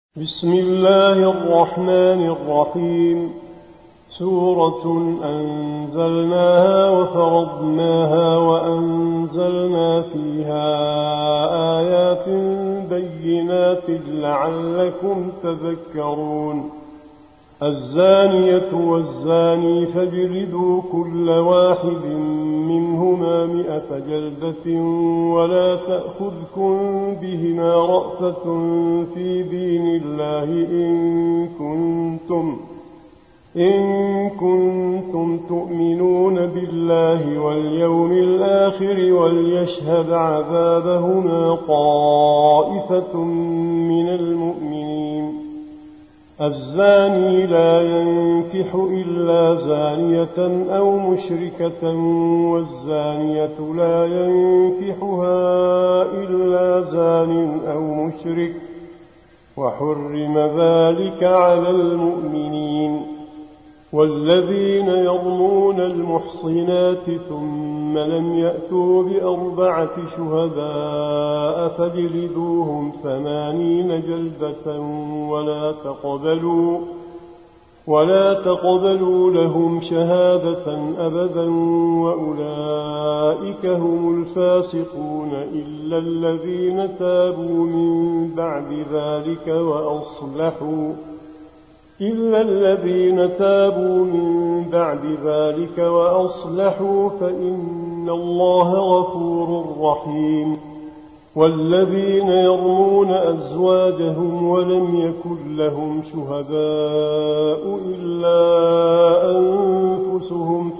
بسم الله الرحمن الرحيم. سورة أنزلناها وفرضناها وأنزلنا فيها آيات بينات لعلكم تذكرون. الزانية والزاني فاجلدوا كل واحد منهما 100 جلدة ولا تأخذكم بهما رأفة في دين الله إن كنتم تؤمنون بالله واليوم الآخر وليشهد عذابهما طائفة من المؤمنين. الزاني لا ينكح إلا زانية أو مشركة والزانية لا ينكحها إلا زان أو مشرك وحرم ذلك على المؤمنين. والذين يرمون المحصنات ثم لم يأتوا ب4 شهداء فاجلدوهم 80 جلدة ولا تقبلوا لهم شهادة أبدا وأولئك هم الفاسقون إلا الذين تابوا من بعد ذلك وأصلحوا فإن الله غفور رحيم. والذين يرمون أزواجهم ولم يكن لهم شهداء إلا أنفسهم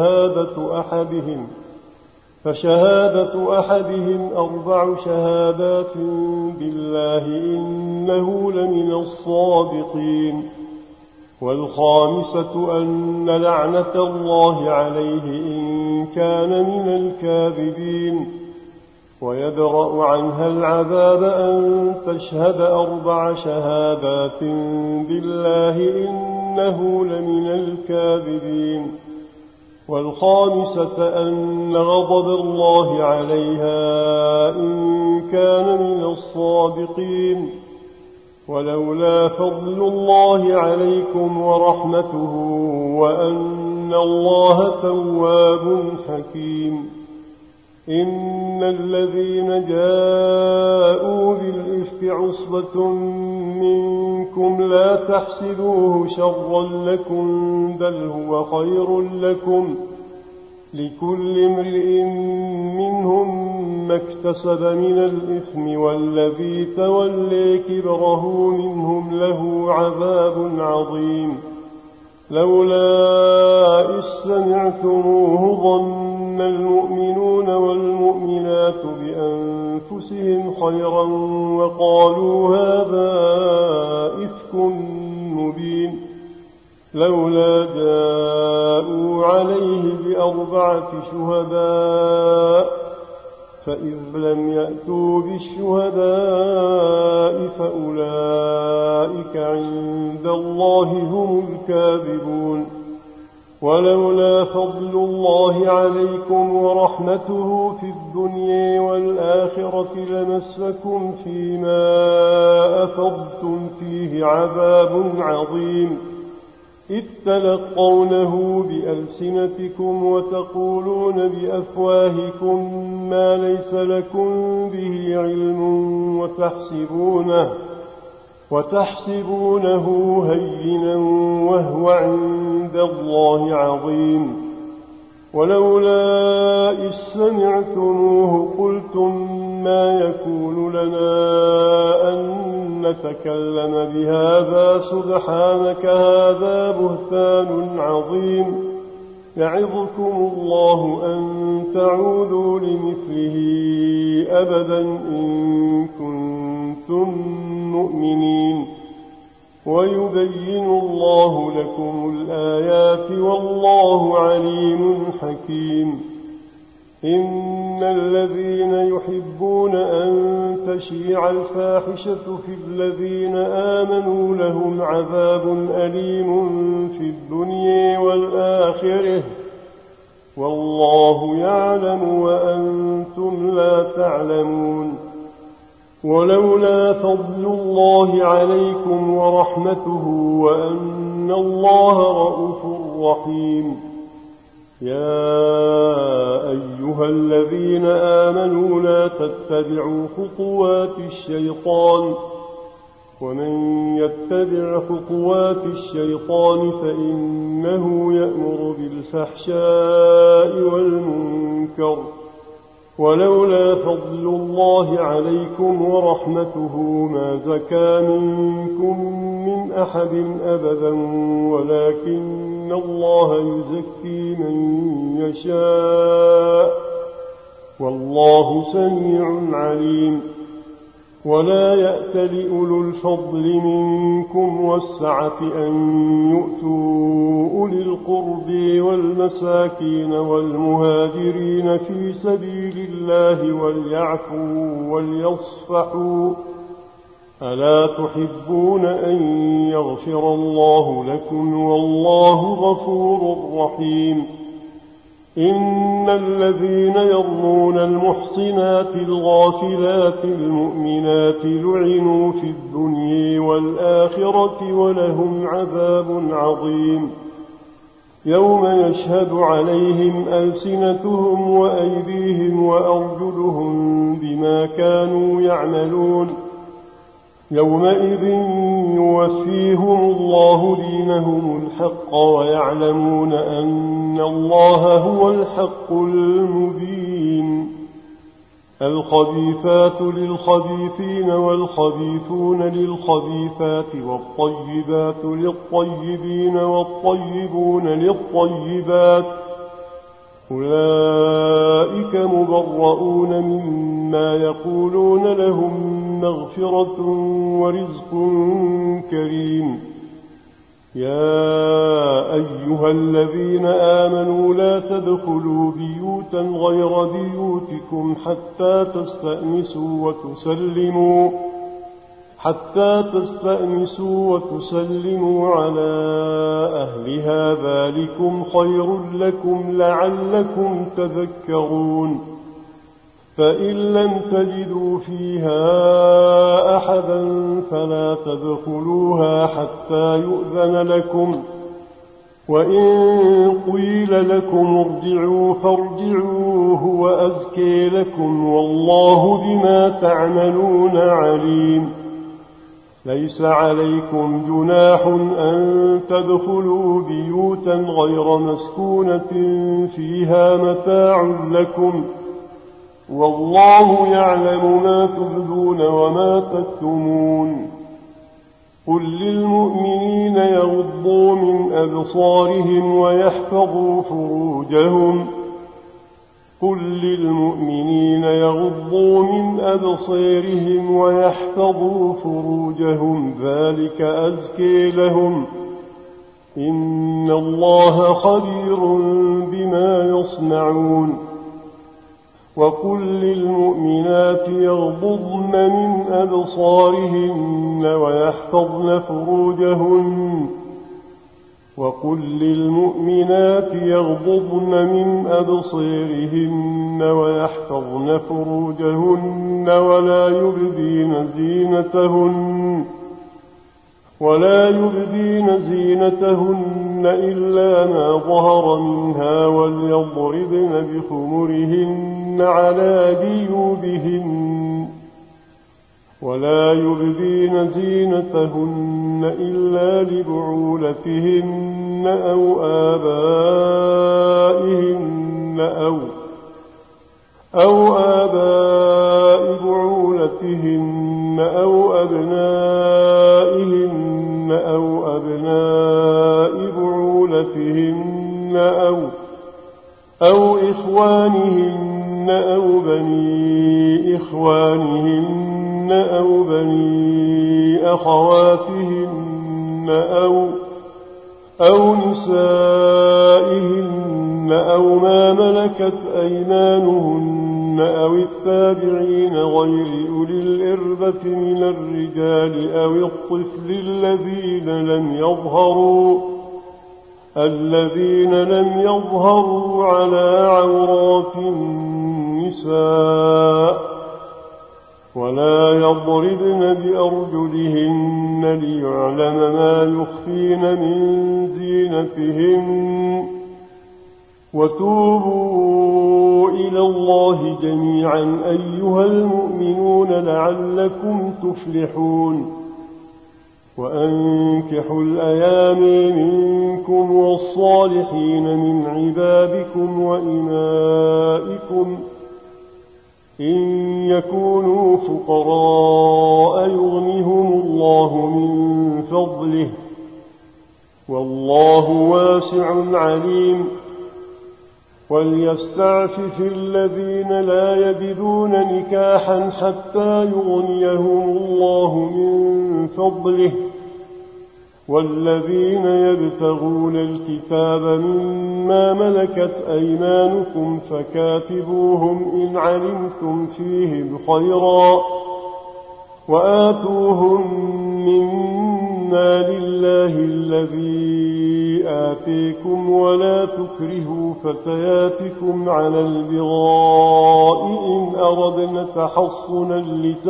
فشهادة أحدهم 4 شهادات بالله إنه لمن الصادقين. والخامسة أن لعنة الله عليه إن كان من الكاذبين. ويدرأ عنها العذاب أن تشهد 4 شهادات بالله إنه لمن الكاذبين. والخامسة أن غضب الله عليها إن كان من الصادقين. ولولا فضل الله عليكم ورحمته وأن الله تواب حكيم. إن الذين جاءوا بالإفك عصبة منكم لا تحسبوه شرا لكم بل هو خير لكم لكل امرئ منهم ما اكتسب من الإثم والذي تولي كبره منهم له عذاب عظيم. لولا إذ سمعتموه ظن المؤمنون والمؤمنات بأنفسهم خيرا وقالوا هذا إفك مبين. لولا جاءوا عليه ب4 شهداء فإذ لم يأتوا بالشهداء فأولئك عند الله هم الكاذبون. ولولا فضل الله عليكم ورحمته في الدنيا والآخرة لمسكم فيما أفضتم فيه عذاب عظيم. إذ تلقونه بألسنتكم وتقولون بأفواهكم ما ليس لكم به علم وتحسبونه هينا وهو عند الله عظيم. ولولا إذ سمعتموه قلتم ما يكون لنا أن نتكلم بهذا سبحانك هذا بهتان عظيم. يعظكم الله أن تعودوا لمثله أبدا إن كنتم مؤمنين. ويبين الله لكم الآيات والله عليم حكيم. إن الذين يحبون أن تشيع الفاحشة في الذين آمنوا لهم عذاب أليم في الدنيا والآخرة والله يعلم وأنتم لا تعلمون. ولولا فضل الله عليكم ورحمته وأن الله رءوف رحيم. يا أيها الذين آمنوا لا تتبعوا خطوات الشيطان ومن يتبع خطوات الشيطان فإنه يأمر بالفحشاء والمنكر. ولولا فضل الله عليكم ورحمته ما زكى منكم من أحد أبدا ولكن الله يزكي من يشاء والله سميع عليم. ولا يأتل أولو الفضل منكم والسعة أن يؤتوا أولي القرب والمساكين والمهاجرين في سبيل الله وليعفوا وليصفحوا ألا تحبون أن يغفر الله لكم والله غفور رحيم. إن الذين يرمون المحصنات الغافلات المؤمنات لعنوا في الدنيا والآخرة ولهم عذاب عظيم. يوم يشهد عليهم ألسنتهم وأيديهم وأرجلهم بما كانوا يعملون. يومئذ يوفيهم الله دينهم الحق ويعلمون أن الله هو الحق المبين. الخبيثات للخبيثين والخبيثون للخبيثات والطيبات للطيبين والطيبون للطيبات أولئك مبرؤون مما يقولون لهم مغفرة ورزق كريم. يا أيها الذين آمنوا لا تدخلوا بيوتا غير بيوتكم حتى تستأنسوا وتسلموا على أهلها ذلكم خير لكم لعلكم تذكرون. فإن لم تجدوا فيها أحدا فلا تدخلوها حتى يؤذن لكم وإن قيل لكم ارجعوا فارجعوا هو أزكي لكم والله بما تعملون عليم. ليس عليكم جناح أن تدخلوا بيوتا غير مسكونة فيها متاع لكم والله يعلم ما تبدون وما تكتمون. قل للمؤمنين يغضوا من أبصارهم ويحفظوا فروجهم ذلك أزكي لهم إن الله خبير بما يصنعون. وقل للمؤمنات يغضضن من أبصارهن ويحفظن فروجهن ولا يبدين زينتهن إلا ما ظهر منها وليضربن بخمرهن على جيوبهن ولا يبدين زينتهن إلا لبعولتهن أو آباء بعولتهن أو أبنائهن أو أبناء بعولتهن أو إخوانهن أو بني إخوانهن أو بني أخواتهن أو نسائهن أو ما ملكت أيمانهن أو التابعين غير أولي الإربة من الرجال أو الطفل الذين لم يظهروا على عورات النساء ولا يضربن بأرجلهن ليعلم ما يخفين من زينتهن وتوبوا إلى الله جميعا أيها المؤمنون لعلكم تفلحون وأنكحوا الأيام منكم والصالحين من عبادكم وإمائكم إن يكونوا فقراء يغنهم الله من فضله والله واسع عليم وليستعفف الذين لا يجدون نكاحا حتى يغنيهم الله من فضله والذين يبتغون الكتاب مما ملكت أيمانكم فكاتبوهم إن علمتم فيهم خيرا وآتوهم مما لله الذي آتيكم ولا تكرهوا فتياتكم على البغاء إن أردنا تحصنا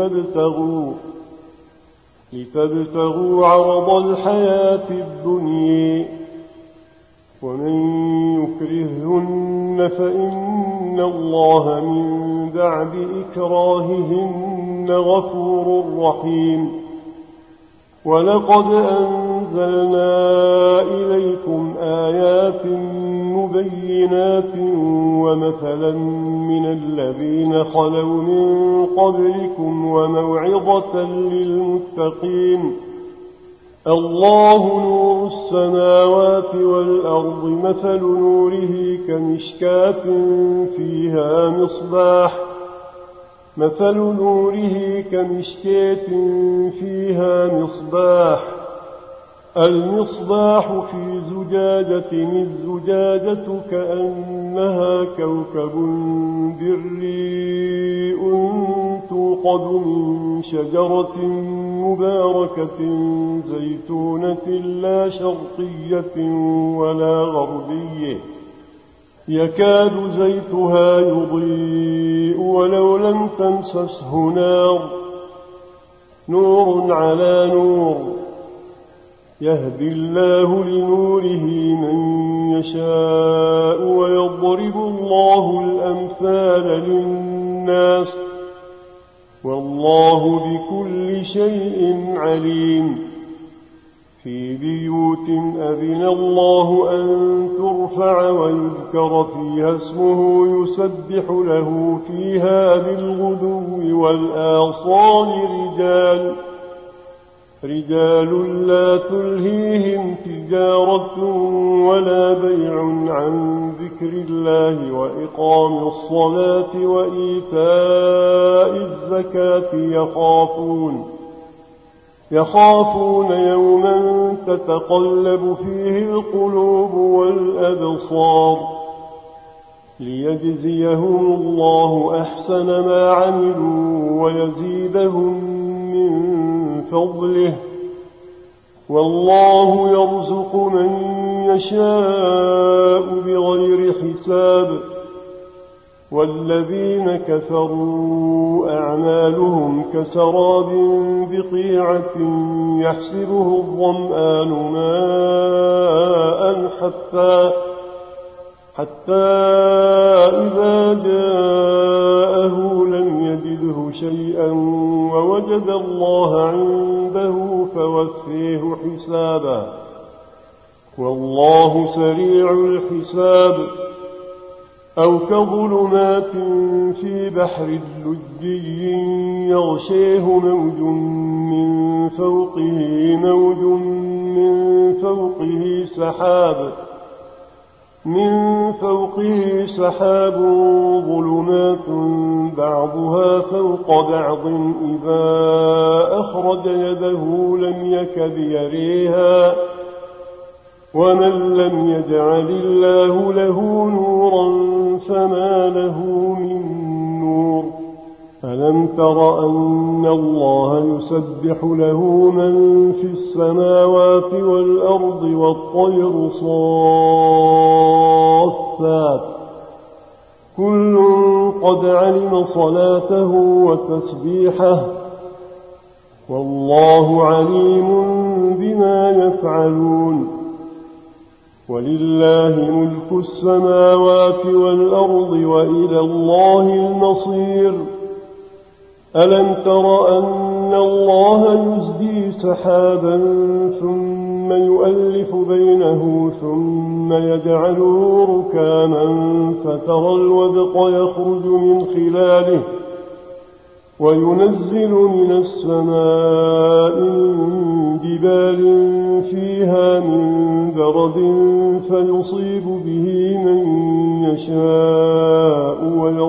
لتبتغوا عرض الحياة الدنيا ومن يكرههن فإن الله من بعد إكراههن غفور رحيم ولقد أنزلنا إليكم آيات مبينات ومثلا من الذين خلوا من قبلكم وموعظة للمتقين الله نور السماوات والأرض مثل نوره كمشكاة فيها مصباح المصباح في زجاجة الزجاجة كأنها كوكب دري توقد من شجرة مباركة زيتونة لا شرقية ولا غربية يكاد زيتها يضيء ولو لم تمسسه نور على نور يهدي الله لنوره من يشاء ويضرب الله الأمثال للناس والله بكل شيء عليم في بيوت أذن الله أن ترفع ويذكر فيها اسمه يسبح له فيها بالغدو والآصال رجال لا تلهيهم تجارة ولا بيع عن ذكر الله وإقام الصلاة وإيتاء الزكاة يخافون يوما تتقلب فيه القلوب والأبصار ليجزيهم الله أحسن ما عملوا ويزيدهم من فضله والله يرزق من يشاء بغير حساب والذين كفروا أعمالهم كسراب بقيعة يحسبه الظمآن ماء حتى إذا جاءه لم يجده شيئا ووجد الله عنده فوفيه حسابه والله سريع الحساب أو كظلمات في بحر اللجي يغشيه موج من فوقه سحاب ظلمات بعضها فوق بعض إذا أخرج يده لم يكد يريها ومن لم يجعل الله له نورا فما له من نور ألم تر أن الله يسبح له من في السماوات والأرض كل قد علم صلاته وتسبيحه والله عليم بما يفعلون ولله ملك السماوات والأرض وإلى الله المصير ألم تر أن الله يزجي سحابا ثم يؤلف بينه ثم يجعله ركاما فترى الودق يخرج من خلاله وينزل من السماء من جبال فيها من برد فيصيب به من يشاء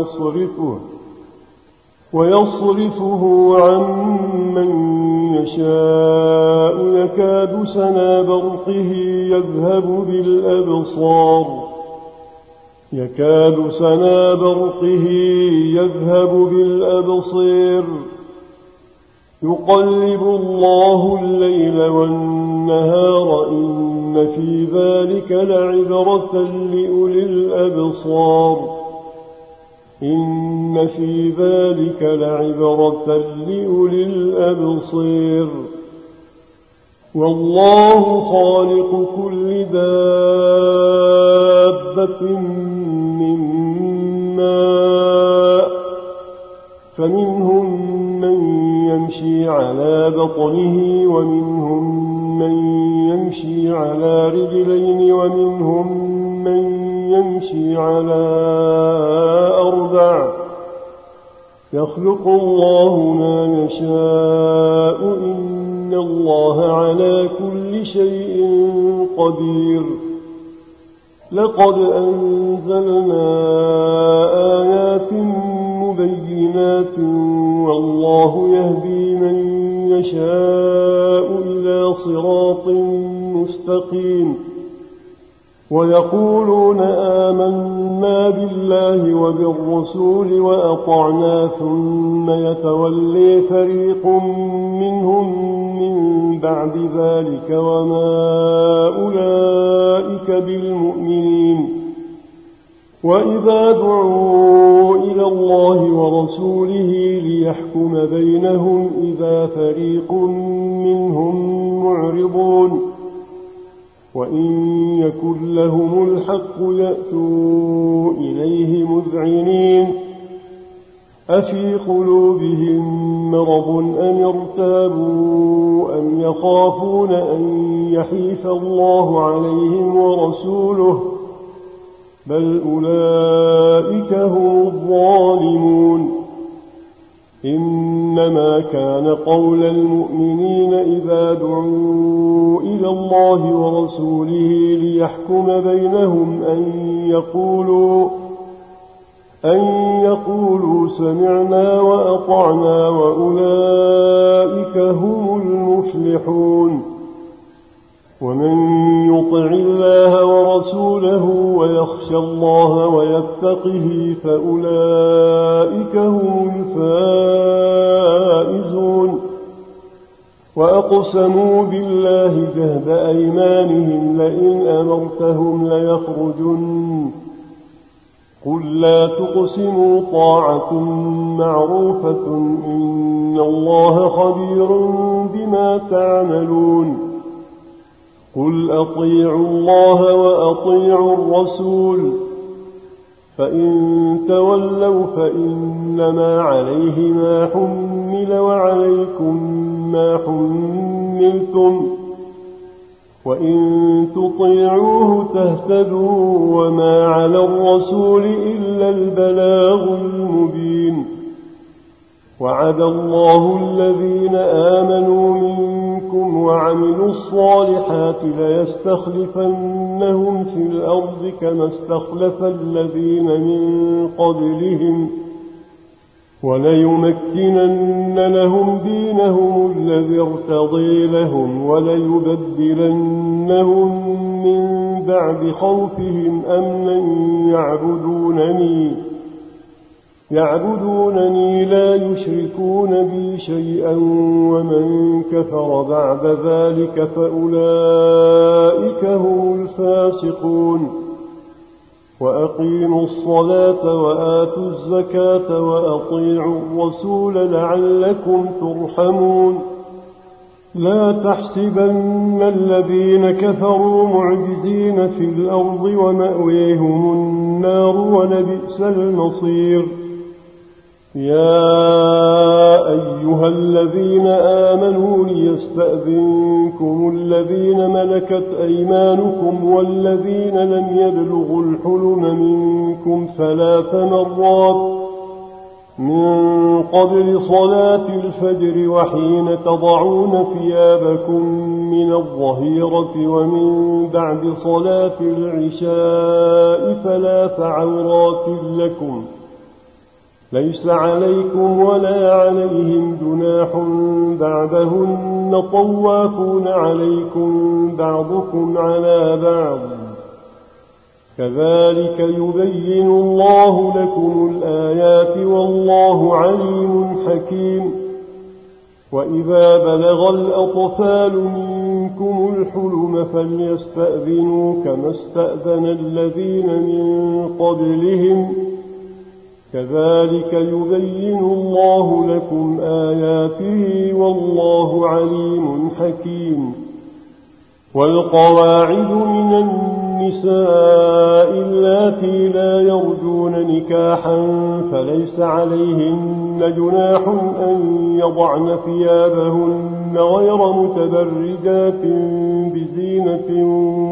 ويصرفه عن من يشاء يكاد سنا برقه يذهب بالأبصار يقلب الله الليل والنهار إن في ذلك لعبرة لأولي الأبصار والله خالق كل دابة من ماء فمنهم من يمشي على بطنه ومنهم من يمشي على رجلين ومنهم من يمشي على أربع يخلق الله ما يشاء إن الله على كل شيء قدير لقد أنزلنا آيات مبينات والله يهدي من يشاء إلى صراط مستقيم ويقولون آمنا بالله وبالرسول وأطعنا ثم يتولي فريق منهم من بعد ذلك وما أولئك بالمؤمنين وإذا دعوا إلى الله ورسوله ليحكم بينهم إذا فريق منهم معرضون وإن يكن لهم الحق يأتوا إليه مذعنين أفي قلوبهم مرض أم ارتابوا أم يخافون أن يحيف الله عليهم ورسوله بل أولئك هم الظالمون إنما كان قول المؤمنين إذا دعوا إلى الله ورسوله ليحكم بينهم أن يقولوا سمعنا وأطعنا وأولئك هم المفلحون ومن يطع الله ورسوله ويخشى الله ويتقه فأولئك هم الفائزون وأقسموا بالله جهد أيمانهم لئن أمرتهم ليخرجن قل لا تقسموا طاعة معروفة إن الله خبير بما تعملون قل أطيعوا الله وأطيعوا الرسول فإن تولوا فإنما عليه ما حمل وعليكم ما حملتم وإن تطيعوه تهتدوا وما على الرسول إلا البلاغ المبين وعد الله الذين آمنوا منكم وعملوا الصالحات ليستخلفنهم في الأرض كما استخلف الذين من قبلهم وليمكنن لهم دينهم الذي ارتضي لهم وليبدلنهم من بعد خوفهم أمنا يعبدونني لا يشركون بي شيئا ومن كفر بعد ذلك فأولئك هم الفاسقون وأقيموا الصلاة وآتوا الزكاة وأطيعوا الرسول لعلكم ترحمون لا تحسبن الذين كفروا معجزين في الأرض ومأويهم النار ولبئس المصير يا أيها الذين آمنوا ليستأذنكم الذين ملكت أيمانكم والذين لم يبلغوا الحلم منكم 3 مرات من قبل صلاة الفجر وحين تضعون ثيابكم من الظهيرة ومن بعد صلاة العشاء 3 عورات لكم ليس عليكم ولا عليهم جناح بعدهن طوافون عليكم بعضكم على بعض كذلك يبين الله لكم الآيات والله عليم حكيم وإذا بلغ الأطفال منكم الحلم فليستأذنوا كما استأذن الذين من قبلهم كذلك يبين الله لكم آياته والله عليم حكيم والقواعد من النساء اللاتي لا يرجون نكاحا فليس عليهن جناح أن يضعن ثيابهن غير متبرجات بزينة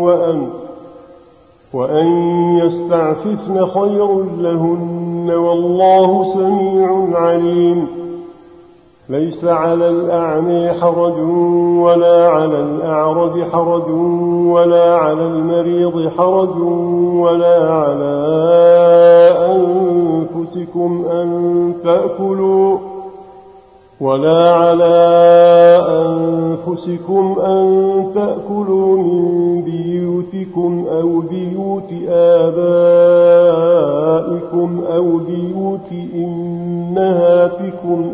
وأن يستعففن خير لهن والله سميع عليم ليس على الأعمى حرج ولا على الأعرج حرج ولا على المريض حرج ولا على أنفسكم أن تأكلوا من بيوتكم أو بيوت آبائكم أو بيوت أمهاتكم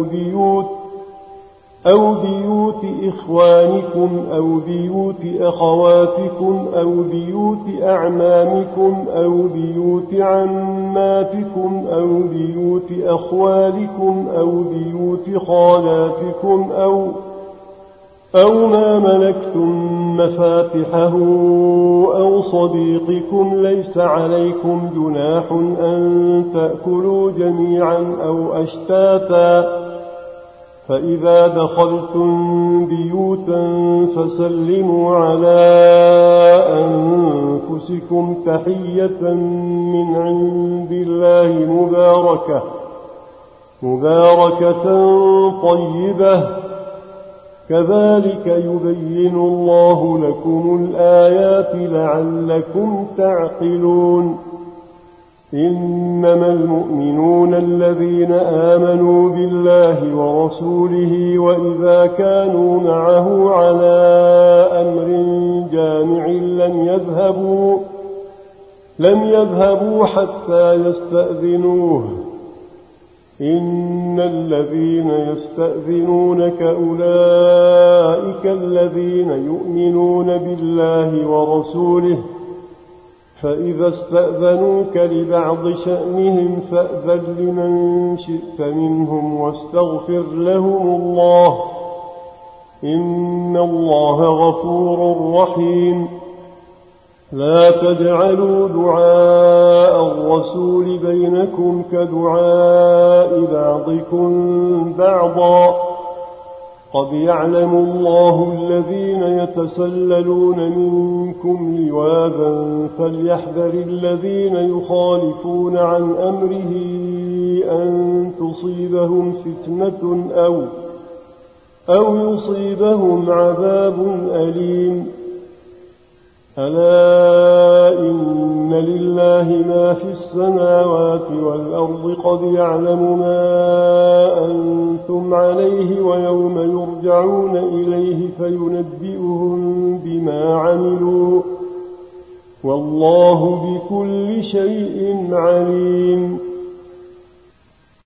أو بيوت إخوانكم أو بيوت أخواتكم أو بيوت أعمامكم أو بيوت عماتكم أو بيوت أخوالكم أو بيوت خالاتكم أو ما ملكتم مفاتحه أو صديقكم ليس عليكم جناح أن تأكلوا جميعا أو أشتاتا فإذا دخلتم بيوتا فسلموا على أنفسكم تحية من عند الله مباركة طيبة كذلك يبين الله لكم الآيات لعلكم تعقلون إنما المؤمنون الذين آمنوا بالله ورسوله وإذا كانوا معه على أمر جامع لم يذهبوا حتى يستأذنوه إن الذين يستأذنونك أولئك الذين يؤمنون بالله ورسوله فإذا استأذنوك لبعض شأنهم فأذن لمن شئت منهم واستغفر لهم الله إن الله غفور رحيم لا تجعلوا دعاء الرسول بينكم كدعاء بعضكم بعضا قد يعلم الله الذين يتسللون منكم لواذا فليحذر الذين يخالفون عن أمره أن تصيبهم فتنة أو يصيبهم عذاب أليم ألا إن لله ما في السماوات والأرض قد يعلم ما أنتم عليه ويوم يرجعون إليه فينبئهم بما عملوا والله بكل شيء عليم